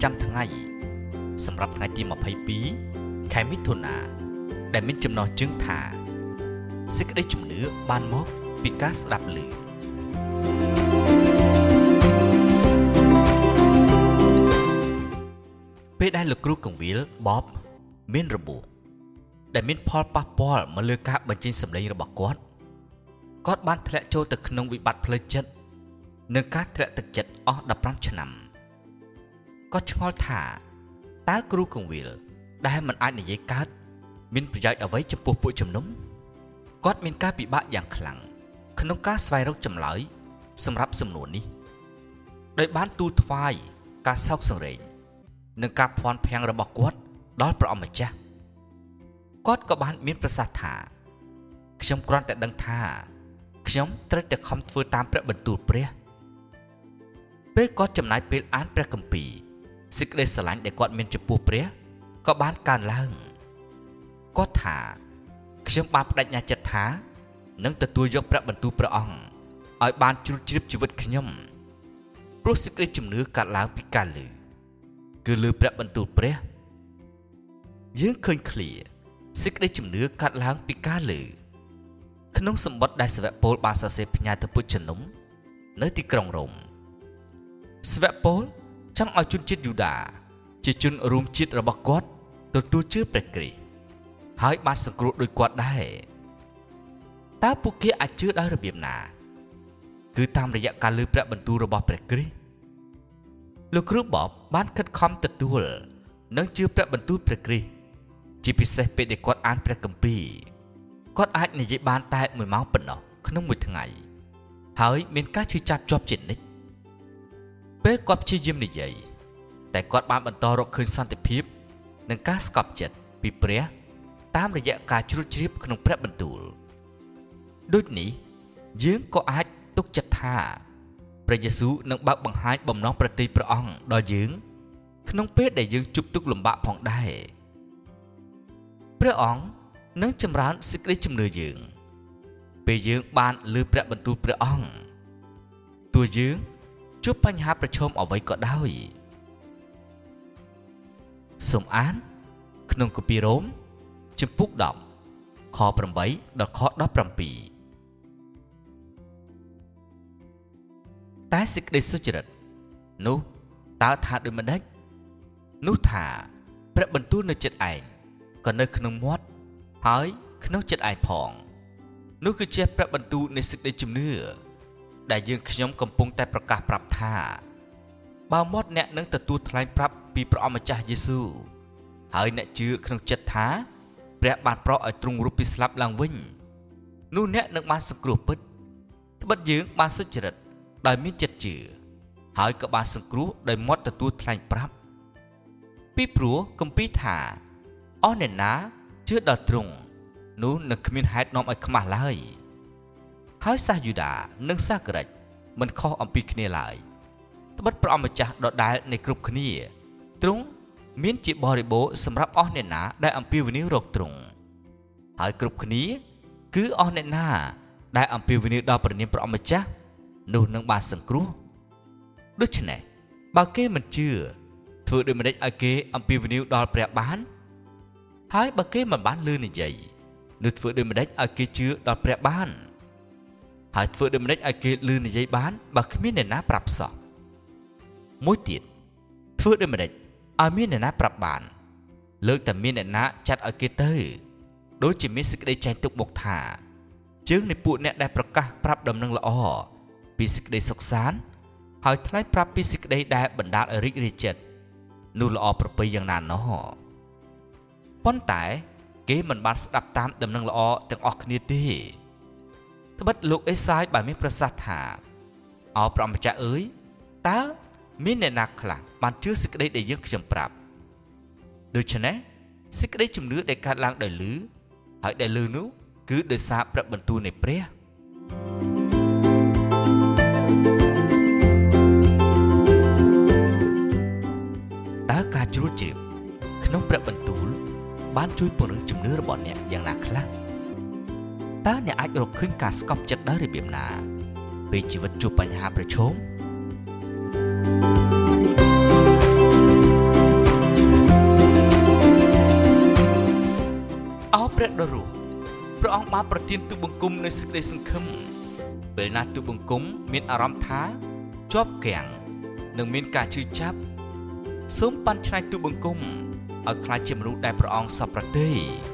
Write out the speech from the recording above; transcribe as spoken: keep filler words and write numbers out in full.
ចាំថ្ងៃសម្រាប់ថ្ងៃទីยี่สิบสองខែមិថុនាដែលមានចំណងជើងថាសេចក្តីជំនឿបានមកពីការស្ដាប់ឮពេលដែលលោកគ្រូកងវិលបបមានរបួសដែលមានផលប៉ះពាល់មកលើការបញ្ចេញសម្លេងរបស់គាត់គាត់បានធ្លាក់ចូលទៅក្នុងវិបត្តិផ្លូវចិត្តនិងការធ្លាក់ទឹកចិត្តអស់ដប់ប្រាំឆ្នាំគាត់ឆ្ងល់ថាតើគ្រូកងវិលដែលមិនអាចនិយាយកើតមានប្រយោជន៍អ្វីចំពោះពួកជំនុំគាត់មានការពិបាកយ៉ាងខ្លាំងក្នុងការស្វែងរកចម្លើយសម្រាប់សំណួរនេះដោយបានទូលថ្វាយការសោកសង្រេងនិងការភ័ន្តភាំងរបស់គាត់ដល់ព្រះអម្ចាស់គាត់ក៏បានមានប្រសាសន៍ថាខ្ញុំគ្រាន់តែដឹងថាខ្ញុំត្រូវតែខំធ្វើតាមព្រះបន្ទូលព្រះពេលគាត់ចំណាយពេលអានព្រះគម្ពីរសេចក្តីស្រឡាញ់ដែលគាត់មានចំពោះព្រះក៏បានកើនឡើងគាត់ថាខ្ញុំបានបដិញ្ញាចិត្តថានឹងទទួលយកព្រះបន្ទូលព្រះអង្គឲ្យបានជ្រួតជ្រាបជីវិតខ្ញុំព្រោះសេចក្តីជំនឿកើតឡើងពីការឮគឺឮព្រះបន្ទូលព្រះយើងឃើញឃ្លាសេចក្តីជំនឿកើតឡើងពីការឮក្នុងសម្បត្តិដែលសាវកពូលបានសរសេរផ្ញើទៅពួកជំនុំនៅទីក្រុងរ៉ូមសាវកពូលចង់ឲ្យជនជាតិយូដាជាជនរួមជាតិរបស់គាត់ទទួលជឿព្រះគ្រីស្ទហើយបានសង្គ្រោះដោយគាត់ដែរតើពួកគេអាចជឿដោយរបៀបណាគឺតាមរយៈការឮព្រះបន្ទូលរបស់ព្រះគ្រីស្ទលោកគ្រូបបបានខិតខំទទួលនិងជឿព្រះបន្ទូលព្រះគ្រីស្ទជាពិសេសពេលដែលគាត់អានព្រះគម្ពីរគាត់អាចនិយាយបានតែមួយម៉ោងប៉ុណ្ណោះក្នុងមួយថ្ងៃហើយមានការឈឺចាប់ជាប់ជានិច្ចពេលគាត់ព្យាយាមនិយាយតែគាត់បានបន្តរកឃើញសន្តិភាពនិងការស្កប់ចិត្តពីព្រះតាមរយៈការជ្រួតជ្រាបក្នុងព្រះបន្ទូលដូចនេះយើងក៏អាចទុកចិត្តថាព្រះយេស៊ូវនឹងបើកបង្ហាញបំណងប្រតិយព្រះអង្គដល់យើងក្នុងពេលដែលយើងជួបទុក្ខលំបាកផងដែរព្រះអង្គនឹងចម្រើនសេចក្តីជំនឿយើងពេលយើងបានឮព្រះបន្ទូលព្រះអង្គទោះយើងជួបបញ្ហាប្រឈមអ្វីក៏ដោយសូមអានក្នុងគម្ពីររ៉ូមជំពូកដប់ខប្រាំបីដល់ខដប់ប្រាំពីរតែសេចក្តីសុចរិតនោះតើថាដូចម្ដេចនោះថាព្រះបន្ទូលនៅចិត្តឯងក៏នៅក្នុងមាត់ហើយក្នុងចិត្តឯងផងនោះគឺជាព្រះបន្ទូលនៃសេចក្តីជំនឿដែលយើងខ្ញុំកំពុងតែប្រកាសប្រាប់ថាបើមាត់អ្នកនឹងទទួលថ្លែងប្រាប់ពីព្រះអម្ចាស់យេស៊ូវហើយអ្នកជឿក្នុងចិត្តថាព្រះបានប្រោសឲ្យទ្រង់រស់ពីស្លាប់ឡើងវិញនោះអ្នកនឹងបានសង្គ្រោះពិតត្បិតយើងបានសុចរិតដោយមានចិត្តជឿហើយក៏បានសង្គ្រោះដោយមាត់ទទួលថ្លែងប្រាប់ពីព្រោះគម្ពីរថាអស់អ្នកណាជឿដល់ទ្រង់នោះនឹងគ្មានហេតុនាំឲ្យខ្មាស់ឡើយហើយសាសយូដានិងសាសក្រិចមិនខុសអំពីគ្នាឡើយត្បិតព្រះអម្ចាស់ដដែលនៃគ្រប់គ្នាទ្រង់មានជាបរិបូរណ៍សម្រាប់អស់អ្នកណាដែលអំពាវនាវរកទ្រង់ហើយគ្រប់គ្នាគឺអស់អ្នកណាដែលអំពាវនាវដល់ព្រះនាមព្រះអម្ចាស់នោះនឹងបានសង្គ្រោះដូច្នេះបើគេមិនជឿធ្វើដូចម្តេចឲ្យគេអំពាវនាវដល់ព្រះបានហើយបើគេមិនបានលឺនិយាយនោះធ្វើដូចម្តេចឲ្យគេជឿដល់ព្រះបានហើយធ្វើដូចម្តេចឲ្យគេលឺនិយាយបានបើគ្មានអ្នកណាប្រាប់សោះមួយទៀតធ្វើដូចម្តេចឲ្យមានអ្នកណាប្រាប់បានលើកតែមានអ្នកណាចាត់ឲ្យគេទៅដូចជាមានសេចក្តីចែងទុកមកថាជើងនៃពួកអ្នកដែលប្រកាសប្រាប់ដំណឹងល្អពីសេចក្តីសុខសាន្តហើយថ្លែងប្រាប់ពីសេចក្តីដែលបណ្ដាលឲ្យរីករាយចិត្តនោះល្អប្រពៃយ៉ាងណាណោះប៉ុន្តែគេមិនបានស្ដាប់តាមដំណឹងល្អទាំងអស់គ្នាទេត្បិតលោកអេសាយបានមានប្រសាសន៍ថាអោព្រះម្ចាស់អើយតើមានអ្នកណាខ្លះបានជឿសេចក្តីដែលយើងខ្ញុំប្រាប់ដូច្នេះសេចក្តីជំនឿដែលកើតឡើងដោយឮហើយដែលឮនោះគឺដោយសារព្រះបន្ទូលនៃព្រះតើការជ្រួតជ្រាបក្នុងព្រះបន្ទូលបានជួយពង្រឹងជំនឿរបស់អ្នកយ៉ាងណាខ្លះតើអ្នកអាចរកឃើញការស្កប់ចិត្តដោយរបៀបណាពេលជីវិតជួបបញ្ហាប្រឈមដ៏រស់ព្រះអង្គបានប្រទានទូលបង្គំនូវសេចក្តីសង្ឃឹមពេលណាទូលបង្គំមានអារម្មណ៍ថាជាប់គាំងនិងមានការឈឺចាប់ សូមបានឆ្នៃទូលបង្គំឲ្យខ្លាចជាមនុស្សដែលព្រះអង្គសពប្រតិ